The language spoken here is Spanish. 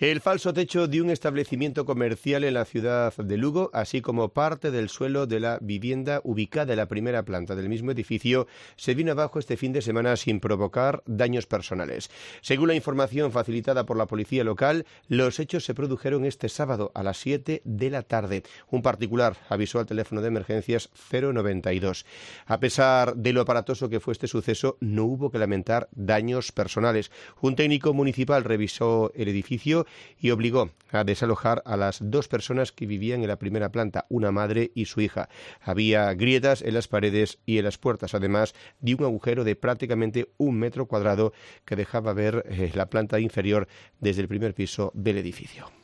El falso techo de un establecimiento comercial en la ciudad de Lugo, así como parte del suelo de la vivienda ubicada en la primera planta del mismo edificio, se vino abajo este fin de semana sin provocar daños personales. Según la información facilitada por la policía local, los hechos se produjeron este sábado a las 7 de la tarde. Un particular avisó al teléfono de emergencias 092. A pesar de lo aparatoso que fue este suceso, no hubo que lamentar daños personales. Un técnico municipal revisó el edificio y obligó a desalojar a las dos personas que vivían en la primera planta, una madre y su hija. Había grietas en las paredes y en las puertas, además de un agujero de prácticamente 1 metro cuadrado que dejaba ver la planta inferior desde el primer piso del edificio.